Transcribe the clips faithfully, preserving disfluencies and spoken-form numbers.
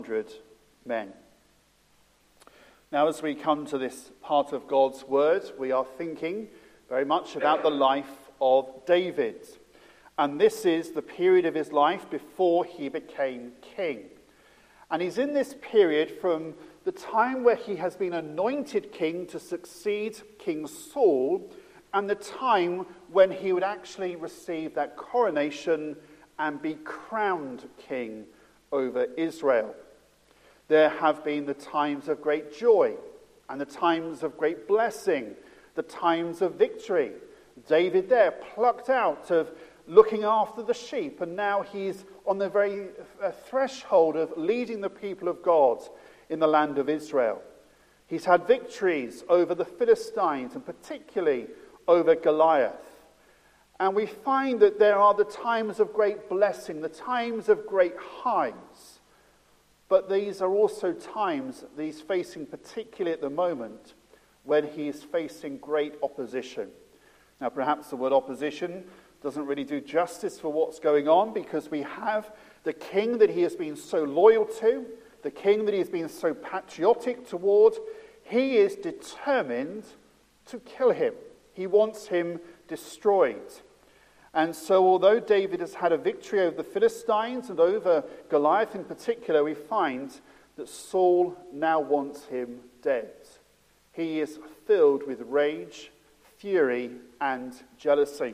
hundred men. Now, as we come to this part of God's word, we are thinking very much about the life of David. And this is the period of his life before he became king. And he's in this period from the time where he has been anointed king to succeed King Saul, and the time when he would actually receive that coronation and be crowned king over Israel. There have been the times of great joy and the times of great blessing, the times of victory. David there plucked out of looking after the sheep, and now he's on the very threshold of leading the people of God in the land of Israel. He's had victories over the Philistines and particularly over Goliath. And we find that there are the times of great blessing, the times of great highs. But these are also times that he's facing, particularly at the moment, when he is facing great opposition. Now, perhaps the word opposition doesn't really do justice for what's going on, because we have the king that he has been so loyal to, the king that he has been so patriotic toward. He is determined to kill him. He wants him destroyed. And so although David has had a victory over the Philistines and over Goliath in particular, we find that Saul now wants him dead. He is filled with rage, fury, and jealousy.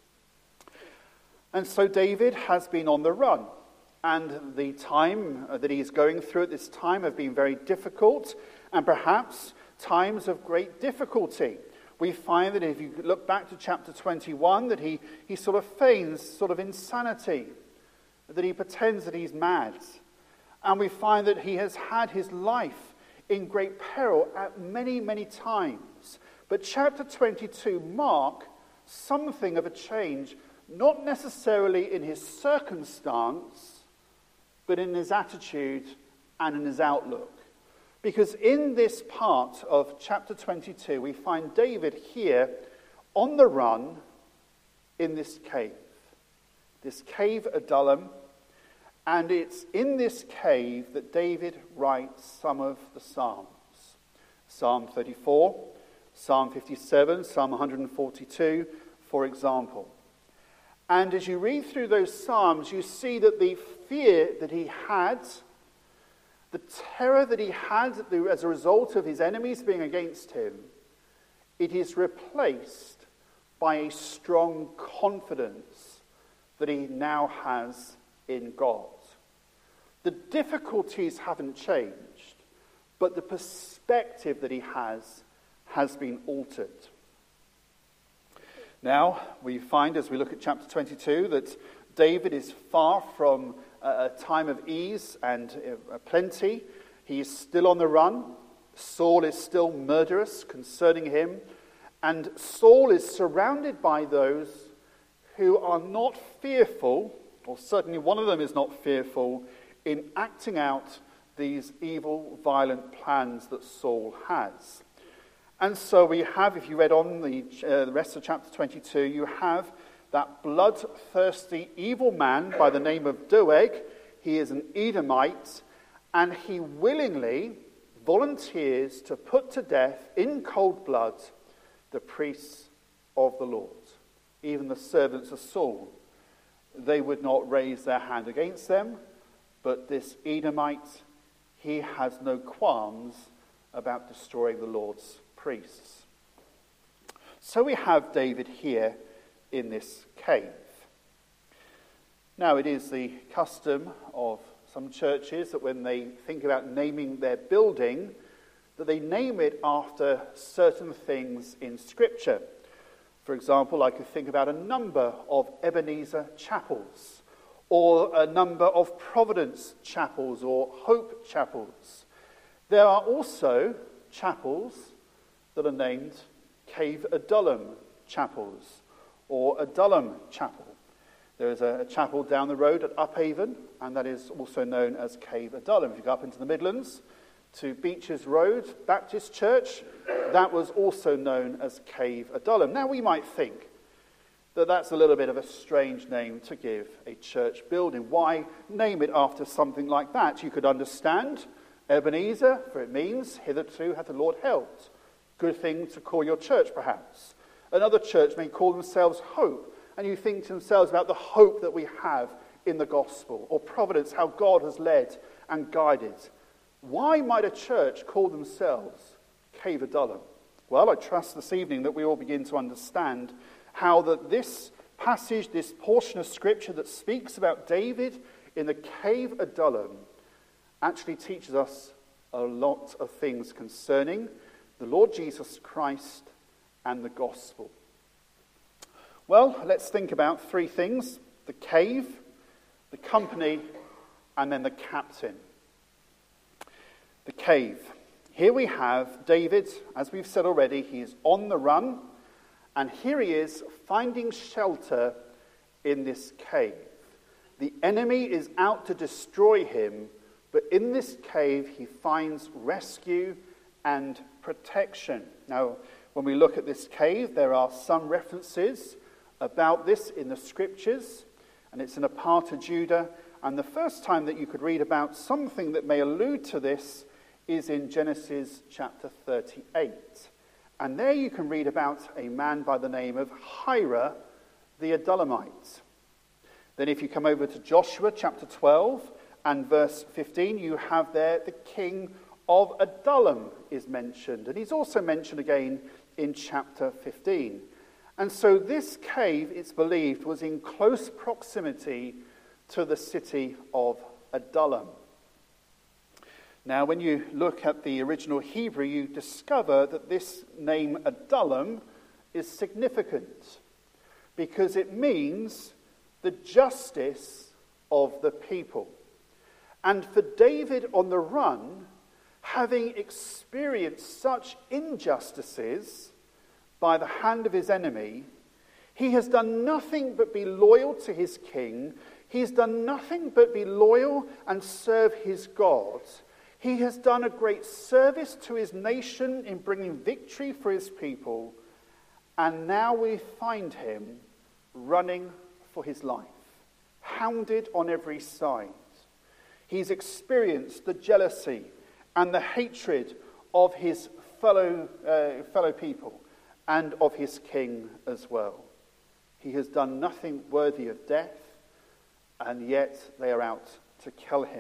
And so David has been on the run. And the time that he is going through at this time have been very difficult, and perhaps times of great difficulty. We find that if you look back to chapter twenty-one, that he, he sort of feigns sort of insanity, that he pretends that he's mad. And we find that he has had his life in great peril at many, many times. But chapter twenty-two marks something of a change, not necessarily in his circumstance, but in his attitude and in his outlook. Because in this part of chapter twenty-two, we find David here on the run in this cave. This cave Adullam. And it's in this cave that David writes some of the Psalms. Psalm thirty-four, Psalm fifty-seven, Psalm one hundred forty-two, for example. And as you read through those Psalms, you see that the fear that he had, the terror that he had as a result of his enemies being against him, it is replaced by a strong confidence that he now has in God. The difficulties haven't changed, but the perspective that he has has been altered. Now, we find as we look at chapter twenty-two that David is far from a time of ease and plenty. He is still on the run. Saul is still murderous concerning him. And Saul is surrounded by those who are not fearful, or certainly one of them is not fearful, in acting out these evil, violent plans that Saul has. And so we have, if you read on the, uh, the rest of chapter twenty-two, you have that bloodthirsty, evil man by the name of Doeg. He is an Edomite, and he willingly volunteers to put to death in cold blood the priests of the Lord. Even the servants of Saul, they would not raise their hand against them, but this Edomite, he has no qualms about destroying the Lord's priests. So we have David here in this cave. Now, it is the custom of some churches that when they think about naming their building, that they name it after certain things in Scripture. For example, I could think about a number of Ebenezer chapels, or a number of Providence chapels, or Hope chapels. There are also chapels that are named Cave Adullam chapels, or Adullam Chapel. There is a chapel down the road at Uphaven, and that is also known as Cave Adullam. If you go up into the Midlands to Beeches Road Baptist Church, that was also known as Cave Adullam. Now we might think, that that's a little bit of a strange name to give a church building. Why name it after something like that? You could understand Ebenezer, for it means, hitherto hath the Lord helped. Good thing to call your church, perhaps. Another church may call themselves Hope, and you think to themselves about the hope that we have in the gospel, or Providence, how God has led and guided. Why might a church call themselves Cave Adullam? Well, I trust this evening that we all begin to understand how that this passage, this portion of Scripture that speaks about David in the Cave Adullam, actually teaches us a lot of things concerning the Lord Jesus Christ and the gospel. Well, let's think about three things: the cave, the company, and then the captain. The cave. Here we have David, as we've said already, he is on the run, and here he is finding shelter in this cave. The enemy is out to destroy him, but in this cave he finds rescue and protection. Now, when we look at this cave, there are some references about this in the scriptures, and it's in a part of Judah, and the first time that you could read about something that may allude to this is in Genesis chapter thirty-eight. And there you can read about a man by the name of Hira the Adullamite. Then if you come over to Joshua chapter twelve and verse fifteen, you have there the king of Adullam is mentioned. And he's also mentioned again in chapter fifteen. And so this cave, it's believed, was in close proximity to the city of Adullam. Now, when you look at the original Hebrew, you discover that this name Adullam is significant because it means the justice of the people. And for David on the run, having experienced such injustices by the hand of his enemy, he has done nothing but be loyal to his king. He's done nothing but be loyal and serve his God. He has done a great service to his nation in bringing victory for his people. And now we find him running for his life, hounded on every side. He's experienced the jealousy and the hatred of his fellow, uh, fellow people and of his king as well. He has done nothing worthy of death, and yet they are out to kill him.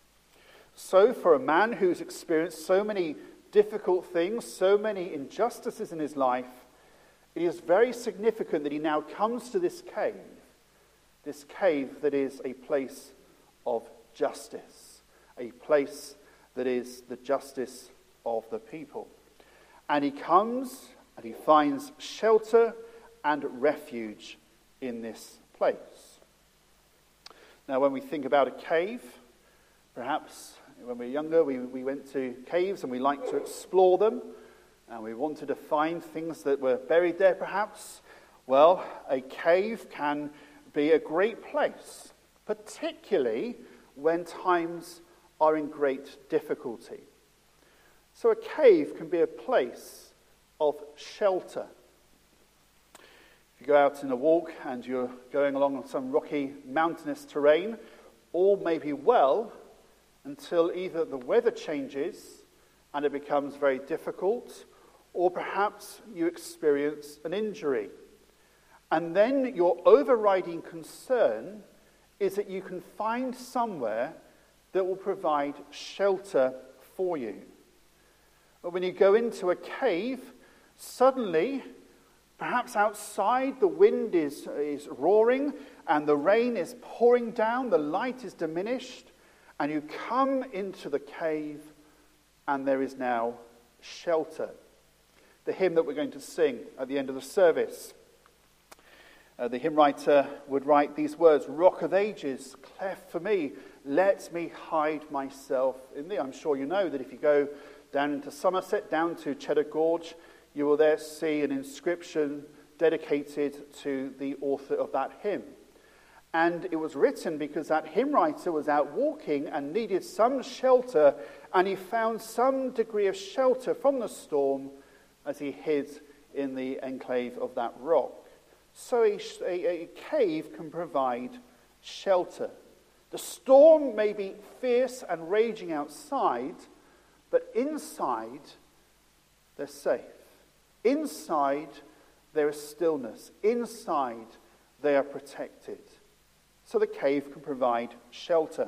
So for a man who's experienced so many difficult things, so many injustices in his life, it is very significant that he now comes to this cave, this cave that is a place of justice, a place that is the justice of the people. And he comes and he finds shelter and refuge in this place. Now, when we think about a cave, perhaps when we were younger, we, we went to caves and we liked to explore them, and we wanted to find things that were buried there, perhaps. Well, a cave can be a great place, particularly when times are in great difficulty. So a cave can be a place of shelter. If you go out in a walk and you're going along some rocky mountainous terrain, all may be well until either the weather changes and it becomes very difficult, or perhaps you experience an injury. And then your overriding concern is that you can find somewhere that will provide shelter for you. But when you go into a cave, suddenly, perhaps outside the wind is, is roaring and the rain is pouring down, the light is diminished, and you come into the cave and there is now shelter. The hymn that we're going to sing at the end of the service, uh, the hymn writer would write these words: "Rock of ages, cleft for me, let me hide myself in thee." I'm sure you know that if you go down into Somerset, down to Cheddar Gorge, you will there see an inscription dedicated to the author of that hymn. And it was written because that hymn writer was out walking and needed some shelter, and he found some degree of shelter from the storm as he hid in the enclave of that rock. so a, a, a cave can provide shelter. The storm may be fierce and raging outside, but inside they're safe. Inside there is stillness. Inside they are protected. So the cave can provide shelter.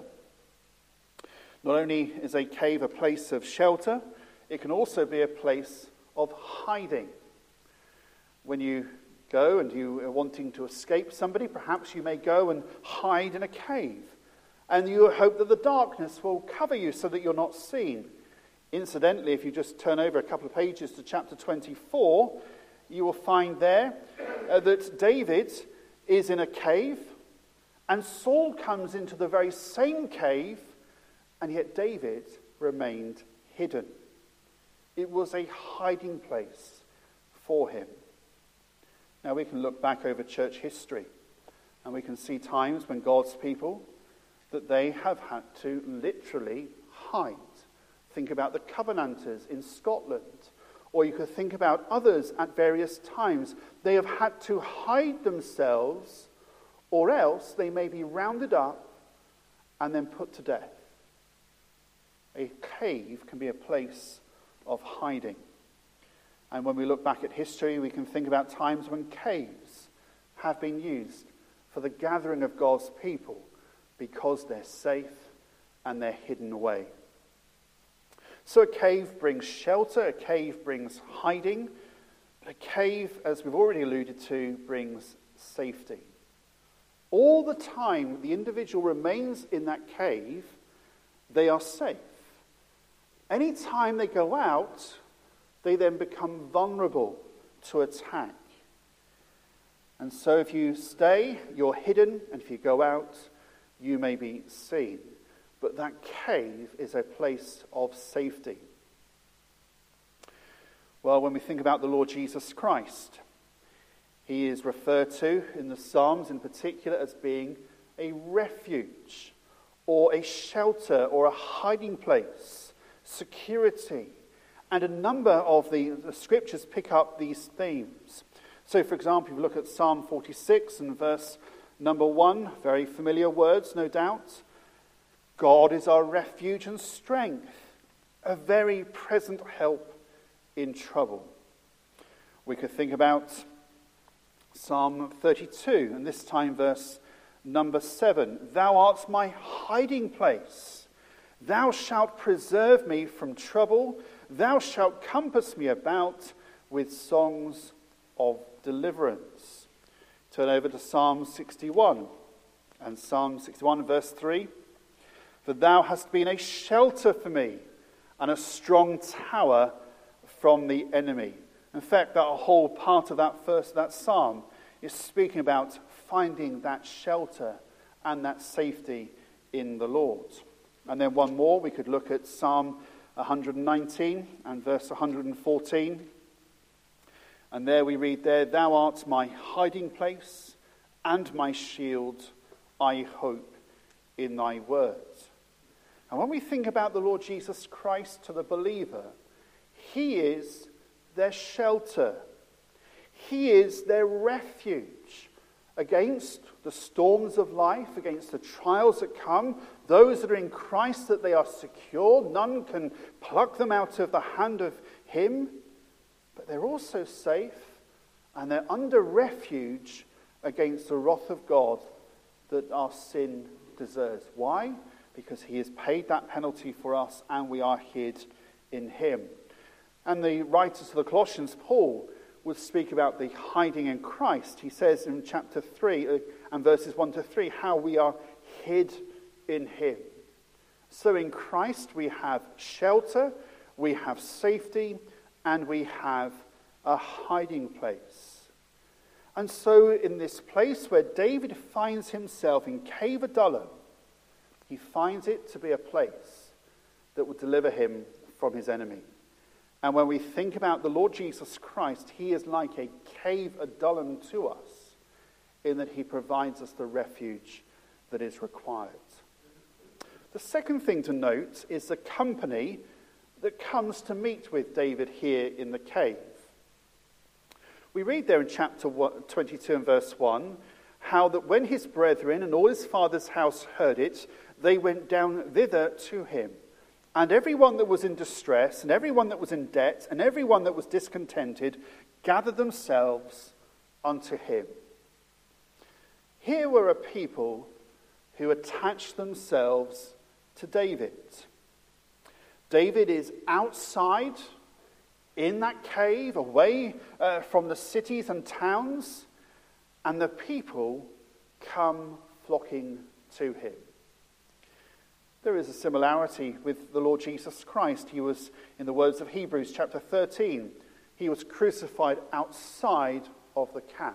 Not only is a cave a place of shelter, it can also be a place of hiding. When you go and you are wanting to escape somebody, perhaps you may go and hide in a cave. And you hope that the darkness will cover you so that you're not seen. Incidentally, if you just turn over a couple of pages to chapter twenty-four, you will find there uh, that David is in a cave, and Saul comes into the very same cave, and yet David remained hidden. It was a hiding place for him. Now we can look back over church history, and we can see times when God's people, that they have had to literally hide. Think about the Covenanters in Scotland, or you could think about others at various times. They have had to hide themselves, or else they may be rounded up and then put to death. A cave can be a place of hiding. And when we look back at history, we can think about times when caves have been used for the gathering of God's people because they're safe and they're hidden away. So a cave brings shelter, a cave brings hiding, but a cave, as we've already alluded to, brings safety. All the time the individual remains in that cave, they are safe. Any time they go out, they then become vulnerable to attack. And so if you stay, you're hidden, and if you go out, you may be seen. But that cave is a place of safety. Well, when we think about the Lord Jesus Christ, he is referred to in the Psalms in particular as being a refuge, or a shelter, or a hiding place, security. And a number of the, the scriptures pick up these themes. So, for example, if you look at Psalm forty-six and verse number one, very familiar words, no doubt. God is our refuge and strength, a very present help in trouble. We could think about Psalm thirty-two, and this time verse number seven. Thou art my hiding place. Thou shalt preserve me from trouble. Thou shalt compass me about with songs of deliverance. Turn over to Psalm sixty-one, and Psalm sixty-one verse three. For thou hast been a shelter for me, and a strong tower from the enemy. In fact, that whole part of that first that psalm is speaking about finding that shelter and that safety in the Lord. And then one more, we could look at Psalm one nineteen and verse one fourteen. And there we read there, Thou art my hiding place and my shield, I hope in thy words. And when we think about the Lord Jesus Christ to the believer, he is their shelter. He is their refuge against the storms of life, against the trials that come. Those that are in Christ, that they are secure. None can pluck them out of the hand of him. But they're also safe, and they're under refuge against the wrath of God that our sin deserves. Why? Because he has paid that penalty for us, and we are hid in him. And the writer to the Colossians, Paul, would speak about the hiding in Christ. He says in chapter three uh, and verses one to three, how we are hid in him. So in Christ we have shelter, we have safety, and we have a hiding place. And so in this place where David finds himself in Cave Adullam, he finds it to be a place that will deliver him from his enemy. And when we think about the Lord Jesus Christ, he is like a Cave Adullam to us, in that he provides us the refuge that is required. The second thing to note is the company that comes to meet with David here in the cave. We read there in chapter twenty-two and verse one, how that when his brethren and all his father's house heard it, they went down thither to him. And everyone that was in distress, and everyone that was in debt, and everyone that was discontented, gathered themselves unto him. Here were a people who attached themselves to David. David is outside in that cave, away uh, from the cities and towns, and the people come flocking to him. There is a similarity with the Lord Jesus Christ. He was, in the words of Hebrews chapter thirteen, he was crucified outside of the camp.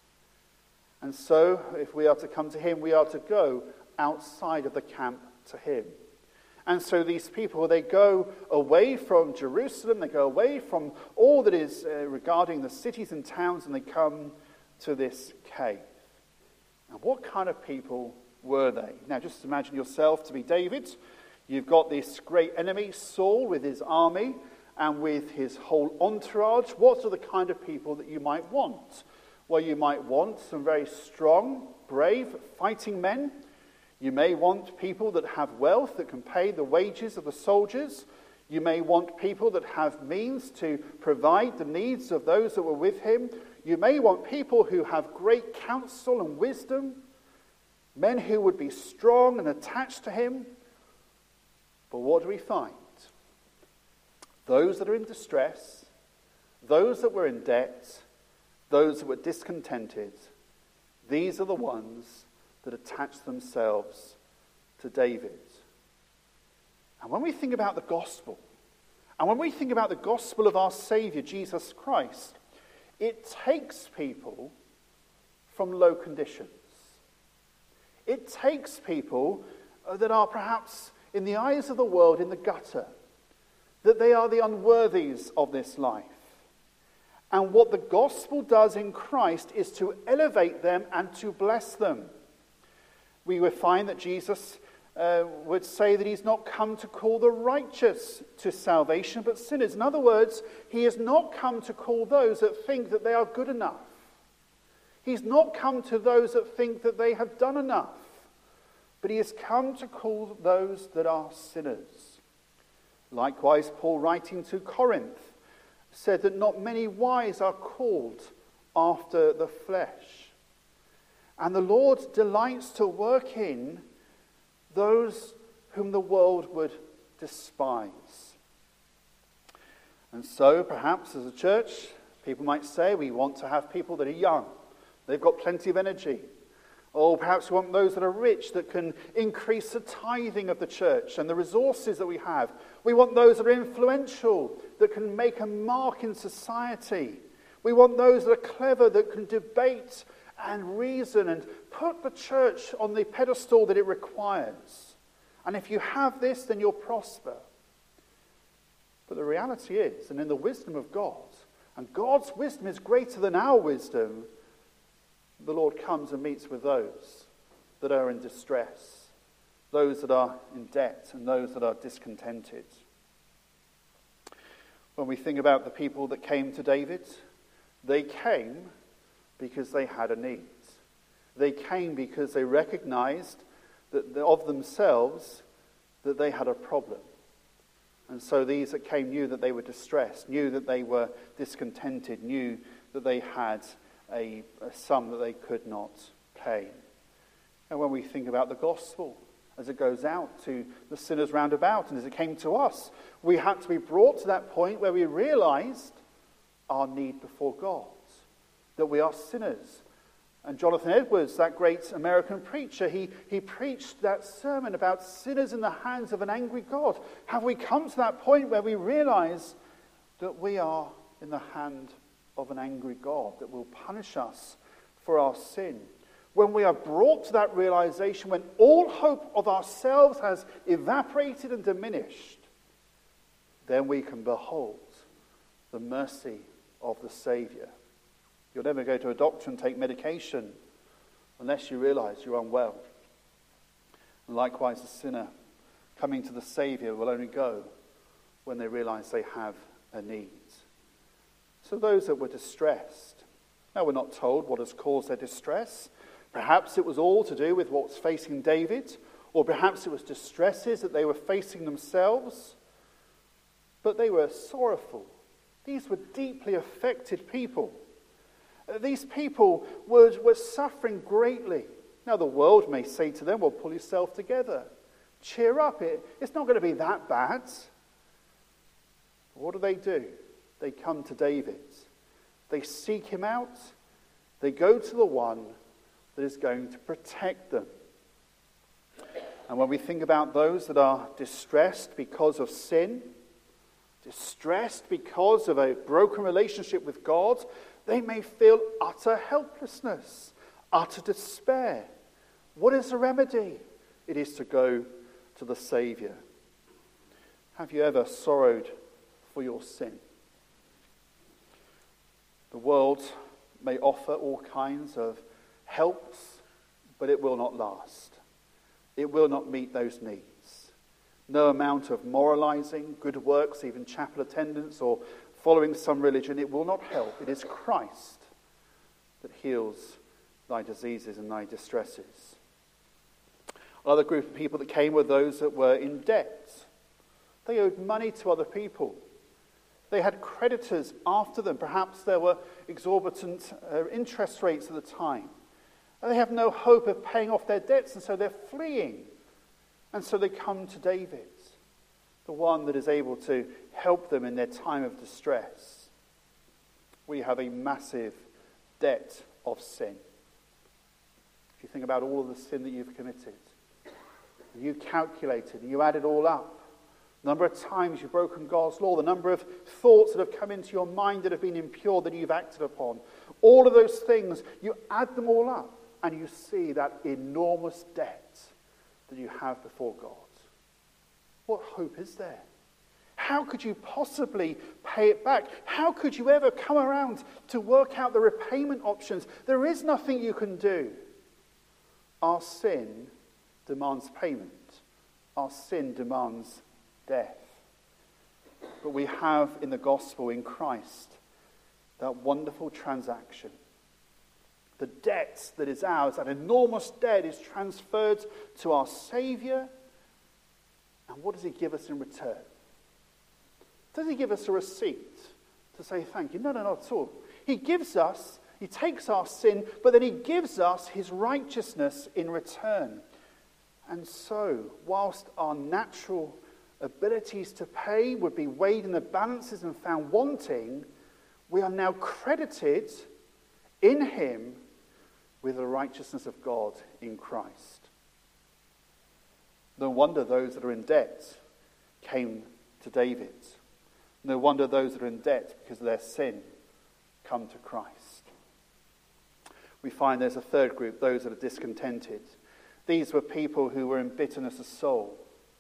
And so, if we are to come to him, we are to go outside of the camp to him. And so these people, they go away from Jerusalem, they go away from all that is uh, regarding the cities and towns, and they come to this cave. Now, what kind of people were they? Now, just imagine yourself to be David. You've got this great enemy, Saul, with his army and with his whole entourage. What are the kind of people that you might want? Well, you might want some very strong, brave, fighting men. You may want people that have wealth, that can pay the wages of the soldiers. You may want people that have means to provide the needs of those that were with him. You may want people who have great counsel and wisdom, men who would be strong and attached to him. But what do we find? Those that are in distress, those that were in debt, those that were discontented, these are the ones that attach themselves to David. And when we think about the gospel, and when we think about the gospel of our Saviour, Jesus Christ, it takes people from low conditions. It takes people that are perhaps, in the eyes of the world, in the gutter, that they are the unworthies of this life. And what the gospel does in Christ is to elevate them and to bless them. We would find that Jesus uh, would say that he's not come to call the righteous to salvation, but sinners. In other words, he has not come to call those that think that they are good enough. He's not come to those that think that they have done enough, but he has come to call those that are sinners. Likewise, Paul, writing to Corinth, said that not many wise are called after the flesh. And the Lord delights to work in those whom the world would despise. And so, perhaps as a church, people might say we want to have people that are young. They've got plenty of energy. Or perhaps we want those that are rich, that can increase the tithing of the church and the resources that we have. We want those that are influential, that can make a mark in society. We want those that are clever, that can debate and reason and put the church on the pedestal that it requires. And if you have this, then you'll prosper. But the reality is, and in the wisdom of God, and God's wisdom is greater than our wisdom, the Lord comes and meets with those that are in distress, those that are in debt, and those that are discontented. When we think about the people that came to David, they came because they had a need. They came because they recognized that of themselves that they had a problem. And so these that came knew that they were distressed, knew that they were discontented, knew that they had a, a sum that they could not pay. And when we think about the gospel, as it goes out to the sinners round about, and as it came to us, we had to be brought to that point where we realized our need before God, that we are sinners. And Jonathan Edwards, that great American preacher, he, he preached that sermon about sinners in the hands of an angry God. Have we come to that point where we realize that we are in the hand of an angry God that will punish us for our sin? When we are brought to that realization, when all hope of ourselves has evaporated and diminished, then we can behold the mercy of the Savior. You'll never go to a doctor and take medication unless you realize you're unwell. And likewise, a sinner coming to the Savior will only go when they realize they have a need. So those that were distressed, Now, we're not told what has caused their distress. Perhaps it was all to do with what was facing David, or perhaps it was distresses that they were facing themselves. But they were sorrowful. These were deeply affected people. These people were, were suffering greatly. Now, the world may say to them, well, pull yourself together. Cheer up. It, it's not going to be that bad. What do they do? They come to David. They seek him out. They go to the one that is going to protect them. And when we think about those that are distressed because of sin, distressed because of a broken relationship with God, they may feel utter helplessness, utter despair. What is the remedy? It is to go to the Saviour. Have you ever sorrowed for your sin? The world may offer all kinds of helps, but it will not last. It will not meet those needs. No amount of moralizing, good works, even chapel attendance or following some religion, it will not help. It is Christ that heals thy diseases and thy distresses. Another group of people that came were those that were in debt. They owed money to other people. They had creditors after them. Perhaps there were exorbitant uh, interest rates at the time. And they have no hope of paying off their debts, and so they're fleeing. And so they come to David, the one that is able to help them in their time of distress. We have a massive debt of sin. If you think about all of the sin that you've committed, you calculated, you add it all up, the number of times you've broken God's law, the number of thoughts that have come into your mind that have been impure that you've acted upon, all of those things, you add them all up and you see that enormous debt that you have before God. What hope is there? How could you possibly pay it back? How could you ever come around to work out the repayment options? There is nothing you can do. Our sin demands payment. Our sin demands death. But we have in the gospel, in Christ, that wonderful transaction. The debt that is ours, that enormous debt, is transferred to our Saviour. And what does he give us in return? Does he give us a receipt to say thank you? No, no, not at all. He gives us, he takes our sin, but then he gives us his righteousness in return. And so, whilst our natural abilities to pay would be weighed in the balances and found wanting, we are now credited in him with the righteousness of God in Christ. No wonder those that are in debt came to David. No wonder those that are in debt because of their sin come to Christ. We find there's a third group, those that are discontented. These were people who were in bitterness of soul.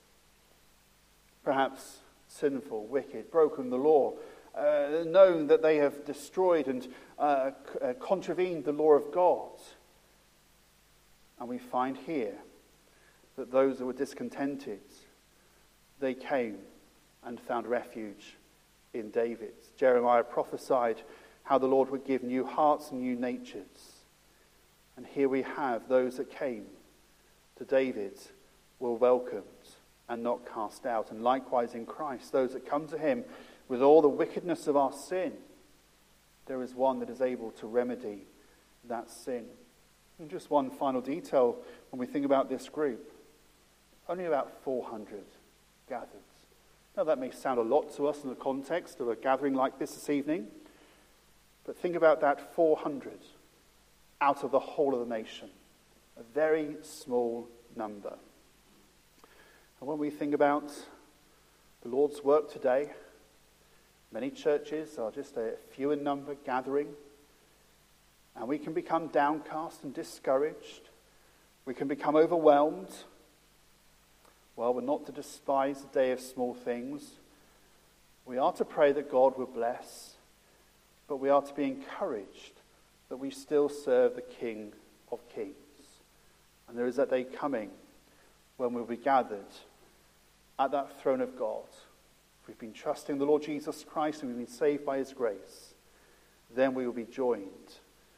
Perhaps sinful, wicked, broken the law, uh, known that they have destroyed and uh, c- uh, contravened the law of God. And we find here that those who were discontented, they came and found refuge in David. Jeremiah prophesied how the Lord would give new hearts and new natures. And here we have those that came to David were welcomed and not cast out. And likewise in Christ, those that come to him with all the wickedness of our sin, there is one that is able to remedy that sin. And just one final detail when we think about this group. Only about four hundred gathered. Now that may sound a lot to us in the context of a gathering like this this evening, but think about that four hundred out of the whole of the nation. A very small number. And when we think about the Lord's work today, many churches are just a few in number gathering, and we can become downcast and discouraged. We can become overwhelmed. Well, we're not to despise the day of small things. We are to pray that God will bless, but we are to be encouraged that we still serve the King of Kings. And there is that day coming when we'll be gathered at that throne of God. If we've been trusting the Lord Jesus Christ and we've been saved by his grace, then we will be joined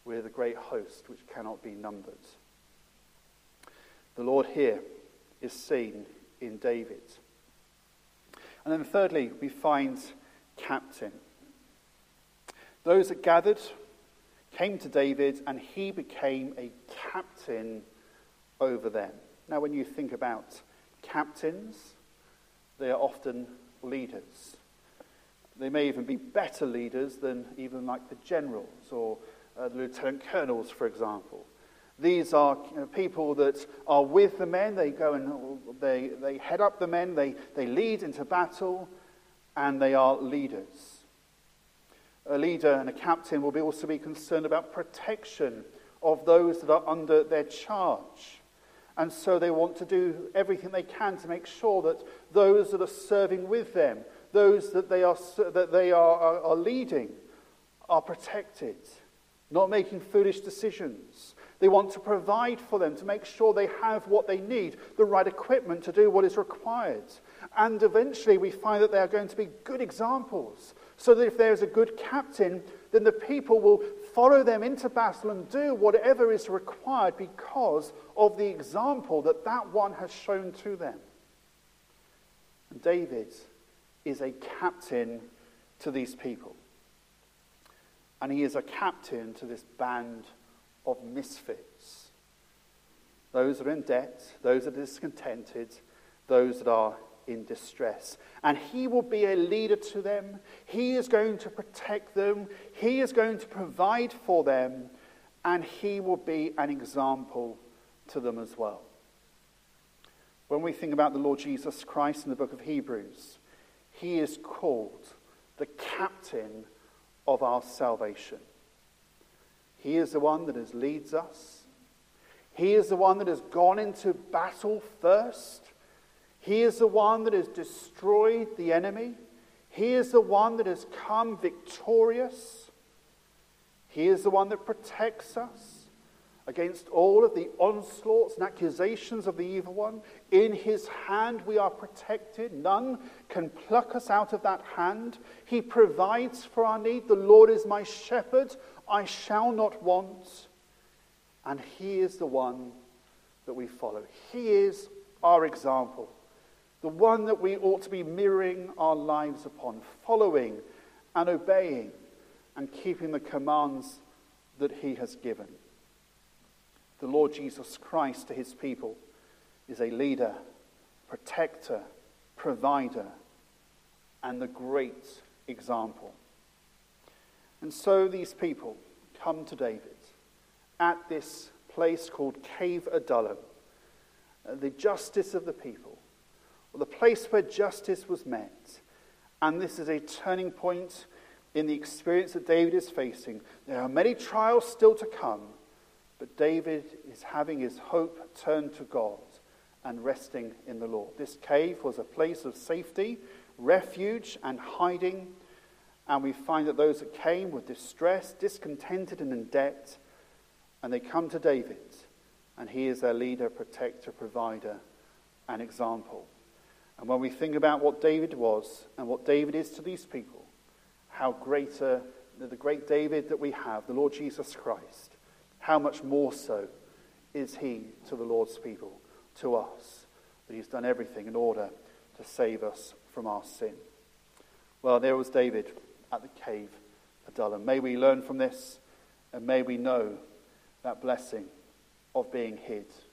with a great host which cannot be numbered. The Lord here is seen in David. And then thirdly, we find captain. Those that gathered came to David, and he became a captain over them. Now, when you think about captains, they are often leaders. They may even be better leaders than even like the generals or uh, the lieutenant colonels, for example. These are you know, people that are with the men. They go and they, they head up the men. They, they lead into battle, and they are leaders. A leader and a captain will be also be concerned about protection of those that are under their charge. And so they want to do everything they can to make sure that those that are serving with them, those that they are that they are, are, are leading, are protected, not making foolish decisions. They want to provide for them to make sure they have what they need, the right equipment to do what is required. And eventually we find that they are going to be good examples, so that if there is a good captain, then the people will follow them into battle and do whatever is required because of the example that that one has shown to them. And David is a captain to these people. And he is a captain to this band of misfits. Those that are in debt, those that are discontented, those that are in distress. And he will be a leader to them. He is going to protect them. He is going to provide for them. And he will be an example to them as well. When we think about the Lord Jesus Christ in the book of Hebrews, he is called the captain of our salvation. He is the one that has leads us. He is the one that has gone into battle first. He is the one that has destroyed the enemy. He is the one that has come victorious. He is the one that protects us against all of the onslaughts and accusations of the evil one. In his hand we are protected. None can pluck us out of that hand. He provides for our need. The Lord is my shepherd. I shall not want. And he is the one that we follow. He is our example. The one that we ought to be mirroring our lives upon, following and obeying and keeping the commands that he has given. The Lord Jesus Christ to his people is a leader, protector, provider, and the great example. And so these people come to David at this place called Cave Adullam, the justice of the people, or the place where justice was met. And this is a turning point in the experience that David is facing. There are many trials still to come, but David is having his hope turned to God and resting in the Lord. This cave was a place of safety, refuge, and hiding. And we find that those that came were distressed, discontented, and in debt. And they come to David, and he is their leader, protector, provider, and example. And when we think about what David was and what David is to these people, how greater the great David that we have, the Lord Jesus Christ, how much more so is he to the Lord's people, to us, that he's done everything in order to save us from our sin. Well, there was David at the cave Adullam. May we learn from this, and may we know that blessing of being hid